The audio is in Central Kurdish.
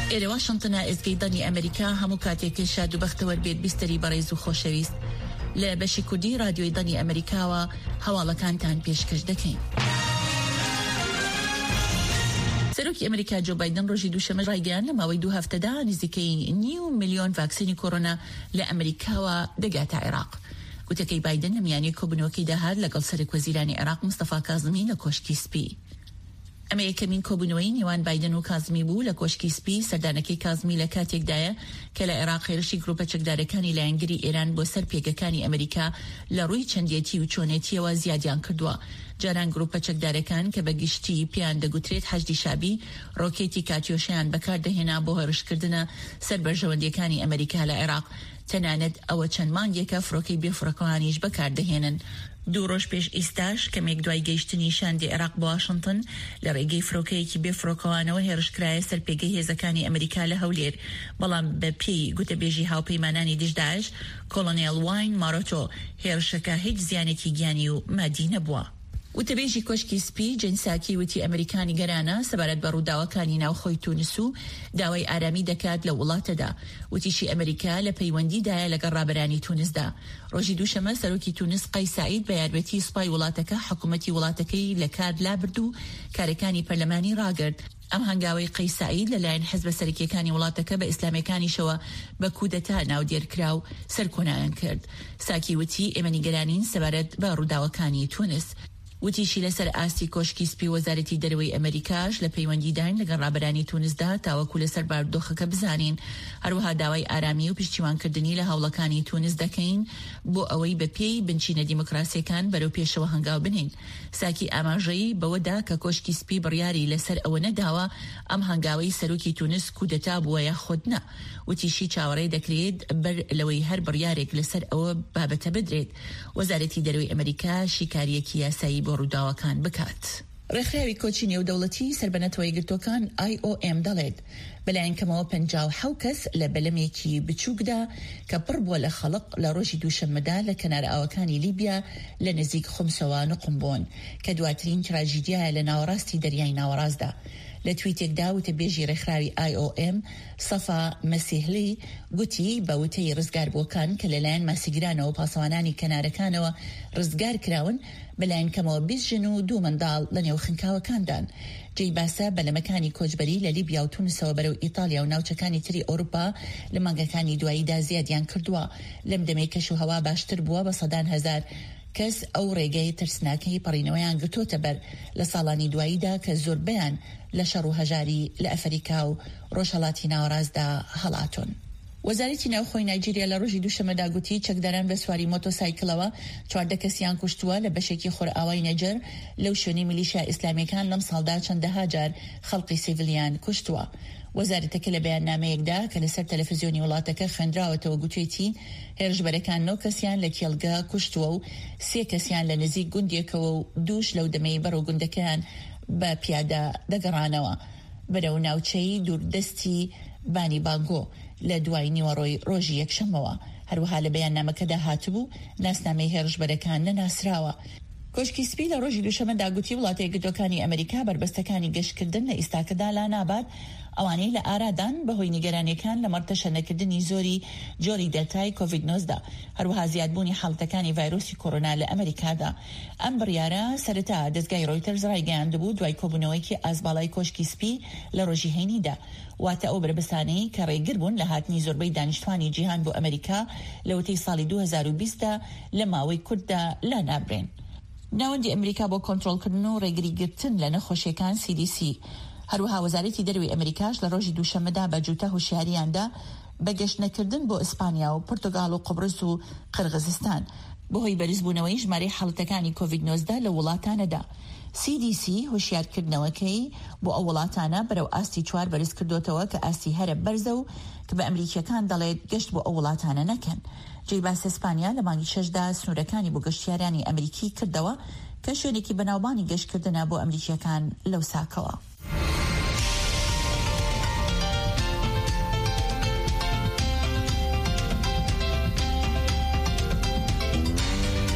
ئێرە واشنتنە ئێزگەیدانی ئەمریکا هەموو کاتێک شاد و بەختەوەر بێت بیستەری بەڕێز و خۆشەویست لە بەشی کوردی رادیۆی دانی ئەمریکاوە هەواڵەکانتان پێشکەش دەکەین. سەرۆکی ئەمریکا جۆ بایدن ڕۆژی دووشەمە ڕایگەیان لە ماوەی 2 هەفتەدا نزیکەی 9 ملیۆن ڤاکسینی کۆڕۆنا لە ئەمریکاوە دەگاتە عێراق. گوتەکەی بایدن لە میانەی کۆبوونەوەکەی داهات لەگەڵ سەرۆک وەزیرانی عێراق مستەفا کاظمی لە کۆشکی سپی. ئەمە یەکەمین کۆبوونەوەی نێوان بایدن و کاظمی بوو لە کۆشکی سپی. سەردانەکەی کاظمی لە کاتێکدایە کە لە عێراق هێرشی گروپە چەکدارەکانی لایەنگری ئێران بۆ سەر پێگەکانی ئەمریکا لە ڕووی چەندێتی و چۆنێتیەوە زیادیان کردووە. جاران گروپە چەکدارەکان کە بە گشتی پیان دەگوترێت حەشدی شابی ڕۆکێتی کاتیۆشیان بەکاردەهێنا بۆ هێرشکردنە سەر بەرژەوەندیەکانی ئەمریکا لە عێراق. تەنانەت ئەوە چەند مانگێکە فڕۆکەی بێفڕۆکەوانیش بەکاردەهێنن. 2 ڕۆژ پێش ئیستاش کەمێک دوای گەیشتنی شاندی عێراق بۆ واشنتن لە ڕێگەی فرۆکەیەکی بێفڕۆکەوانەوە هێرشکرایە سەر پێگەی هێزەکانی ئەمریکا لە هەولێر. بەڵام بە پێی گوتەبێژی هاوپەیمانانی دژداعش کۆلۆنێل واین مارۆتۆ هێرشەکە هیچ زیانێکی گیانی و مادی نەبووە. وتەبێژی کۆشکی سپی جنساکی وتی ئەمریکانی گەرانە سەبارەت بە ڕووداوەکانی ناوخۆی تونس و داوای ئارامی دەکات لە وڵاتەدا. وتیشی ئەمریکا لە پەیوەندیدایە لەگەڵ ڕابەرانی تونسدا. ڕۆژی دووشەمە سەرۆکی تونس قەیس سەعید بە یارمەتی سوپای وڵاتەکە حکوومەتی وڵاتەکەی لە کار لابرد و کارەکانی پەرلەمانی ڕاگرت. ئەم هەنگاوەی قەیس سەعید لەلایەن حزبە سەرکیەکانی وڵاتەکە بە ئیسلامیەکانیشەوە بە کودەتا ناودێرکرا و سەرکۆنایان کرد. ساکی وتی ئێمە نیگەرانین سەبارەت بە ڕووداوەکانی تونس. وتیشی لەسەر ئاستی کۆشکی سپی وەزارەتی دەرەوەی ئەمریکاش لە پەیوەندیدان لەگەڵ ڕابەرانی تونسدا تاوەکو لەسەر بارودۆخەکە بزانین. هەروەها داوای ئارامی و پشتیوانکردنی لە هاوڵەکانی تونس دەکەین بۆ ئەوەی بە پێی بنچینە دیموکراسیەکان بەرەو پێشەوە هەنگاو بنین. ساکی ئاماژەی بەوەدا کە کۆشکی سپی بڕیاری لەسەر ئەوە نەداوە ئەم هەنگاوەی سەرۆکی تونس کودەتا بووە یا خۆدنا. وتیشی چاوەڕێ دەکرێت بەر لەوەی هەر بڕیارێک لەسەر ئەوە بابەتە بدرێت. وەزارەتی دەرەوەی ئەمریکا شیکاریەکی یاسایی بۆ ڕووداوەکان بکات. ڕێکخراوی کۆچی نێودەوڵەتی سەربەنەتەوەی گرتوەکان IOM دەڵێت بەلایەن کەمەوە 57 کەس لە بەلەمێکی بچووکدا کە پڕ بووە لە خەڵق لە ڕۆژی دووشەممەدا لە کەنارە ئاوەکانی لیبیا لە نزیک خومسەوە نقم بوون کە دواترین تراژیدیایە لە ناوەڕاستی دەریای ناوەڕاستدا. لە تویتێکدا وتەبێژی ڕێکخراوی IOM سەفا مەسیحلی گوتی بە وتەی ڕزگاربووەکان کە لەلایەن ماسیگرانەوە پاسەوانانی کەنارەکانەوە ڕزگار کراون بەلایەن کەمەوە 20 ژن و 2 منداڵ لە نێو خنکاوەکاندان. جێی باسە بەلەمەکانی کۆچبەری لە لیبیا و تونسەوە بەرەو ئیتالیا و ناوچەکانی تری ئەوروپا لە مانگەکانی دواییدا زیادیان کردووە. لەم دەمەی کەش و هەوا باشتر بووە بە سەدان هەزار کەس ئەو ڕێگەی ترسناکەی پەڕینەوەیان گرتوتە بەر لە ساڵانی دواییدا کە زۆربیان لە شەڕ و هەژاری لە ئەفریقا و ڕۆژهەڵاتی ناوەڕاستدا هەڵاتون. وەزارەتی ناوخۆی نایجیریا لە ڕۆژی دووشەمەدا گوتی چەکداران بە سواری مۆتۆسایکلەوە 14 کەسیان کوشتووە لە بەشێکی خۆرئاوای نەجەر لەو شوێنی میلیشیا ئیسلامیەکان لەم ساڵدا چەندەها جار خەڵقی سیڤیلیان کوشتووە. وەزارەتەکە لە بەیاننامەیەکدا کە لەسەر تەلەڤیزیۆنی وڵاتەکە خوێندراوەتەوە گوتوێتی هێرشبەرەکان 9 کەسیان لە کێڵگا کوشتووە و 3 کەسیان لە نزیک گوندێکەوە و 2 لەو دەمەی بەرەو گوندەکەیان بە پیادە دەگەڕانەوە بەرەو ناوچەی دووردەستی بانی بانگۆ لە دوای نیوەڕۆی ڕۆژی یەکشەمەوە. هەروەها لە بەیاننامەکەدا هاتبوو ناسنامەی هێرشبەرەکان نەناسراوە. کۆشکی سپی لە ڕۆژی دووشەمەدا گوتی وڵاتە یەکگرتووەکانی ئەمریکا بربەستەکانی گەشتکردن لە ئیستاکەدا لا نابات ئەوانەی لە ئارادان بەهۆی نیگەرانیەکان لە مەرتەشە نەکردنی زۆری جۆری دەلتای کۆڤید-19 هەروەها زیادبوونی حاڵەتەکانی ڤایرۆسی کۆڕۆنا لە ئەمریکادا. ئەم بڕیارە سەرەتا دەستگای ڕۆیتەرز ڕایگەیاندبوو دوای کۆبوونەوەیکی ئازباڵای کۆشکی سپی لە ڕۆژی هەینیدا. واتە ئەو بربەستانەی کە ڕێگر بوون لە هاتنی زۆربەی دانیشتوانی جیهان بۆ ئەمریکا لە وتەی ساڵی 2020دا لە ماوەی کورتدا لا نابرێن. ناوەندی ئەمریکا بۆ کۆنتڕۆڵکردن و ڕێگریگرتن لە نەخۆشیەکان CDC هەروەها وەزارەتی دەرەوەی ئەمریکاش لە ڕۆژی دووشەمەدا بە جوتە هۆشیاریاندا بە گەشت نەکردن بۆ ئیسپانیا و پورتوگال و قوبرس و قرغیزستان بەهۆی بەرزبوونەوەی ژمارەی حاڵەتەکانی کۆڤید-19 لە وڵاتانەدا. CDC هۆشیارکردنەوەکەی بۆ ئەو وڵاتانە بەرەو ئاستی 4 بەرز کردوتەوە کە ئاستی هەرە بەرزە و کە بە ئەمریکیەکان دەڵێت گەشت بۆ ئەو وڵاتانە نەکەن. جێی باس ئیسپانیا لە مانگی 6دا سنوورەکانی بۆ گەشتیارانی ئەمریکی کردەوە کە شوێنێکی بەناوبانی گەشتکردنە بۆ ئەمریکیەکان لەو ساکەوە.